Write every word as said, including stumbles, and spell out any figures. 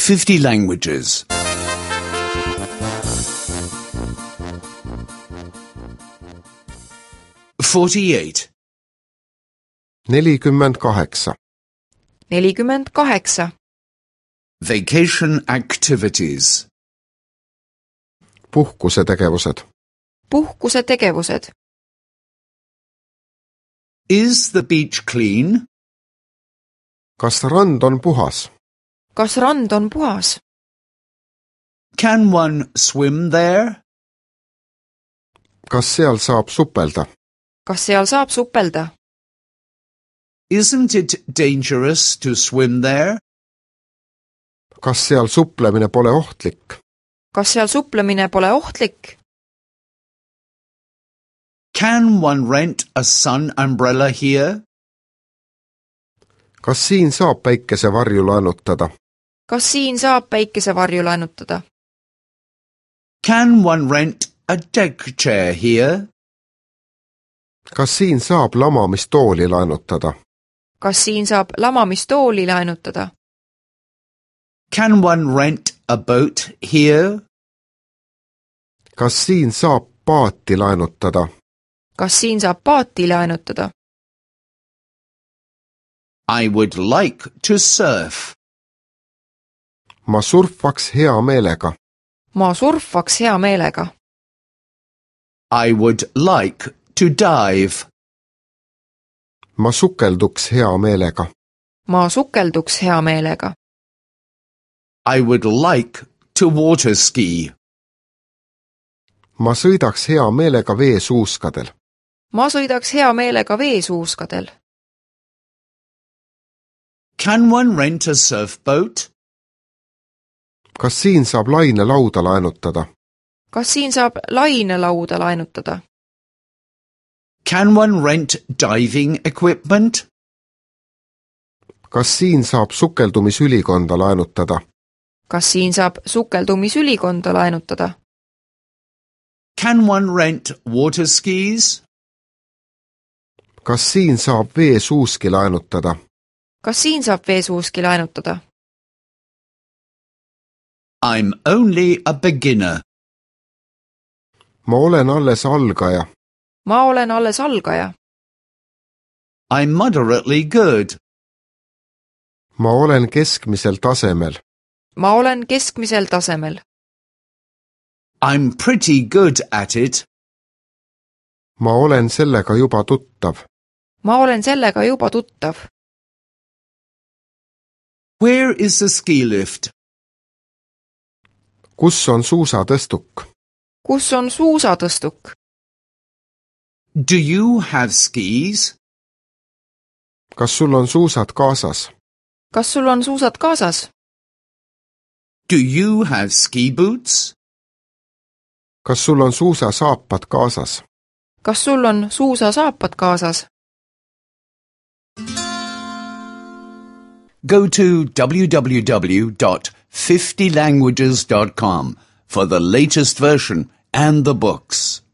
fifty languages. forty-eight. nelikümmend kaheksa. nelikümmend kaheksa. Vacation activities. puhkusetegevused. puhkusetegevused. Is the beach clean? Kas rand on puhas? Kas rand on puhas? Can one swim there? Kas seal saab supelda? Kas seal saab supelda? Isn't it dangerous to swim there? Kas seal suplemine pole ohtlik? Kas seal suplemine pole ohtlik? Can one rent a sun umbrella here? Kas siin saab päikesevarju laenutada? Kas siin saab päikesevarju laenutada? Can one rent a deck chair here? Kas siin saab lamamistooli laenutada? Kas siin saab lamamistooli laenutada? Can one rent a boat here? Kas siin saab paati laenutada? Kas siin saab paati laenutada? I would like to surf. Ma surfaks hea meelega. Ma surfaks hea meelega. I would like to dive. Ma sukelduks hea meelega. Ma sukelduks hea meelega. I would like to water ski. Ma sõidaks hea meelega veesuuskadel. Ma sõidaks hea meelega veesuuskadel. Can one rent a surfboat? Kas siin saab lainelauda laenutada? Kas siin saab lainelauda laenutada? Can one rent diving equipment? Kas siin saab sukeldumisülikonda laenutada? Kas siin saab sukeldumisülikonda laenutada? Can one rent water skis? Kas siin saab veesuuski laenutada? Kas siin saab veesuuski laenutada? I'm only a beginner. Ma olen alles algaja. Ma olen alles algaja. I'm moderately good. Ma olen keskmisel tasemel. Ma olen keskmisel tasemel. I'm pretty good at it. Ma olen sellega juba tuttav. Ma olen sellega juba tuttav. Where is the ski lift? Kus on suusatõstuk? Kus on suusatõstuk? Do you have skis? Kas sul on suusad kaasas? Kas sul on suusad kaasas? Do you have ski boots? Kas sul on suusasaapad kaasas? Kas sul on suusasaapad kaasas? Go to w w w dot fifty languages dot com for the latest version and the books.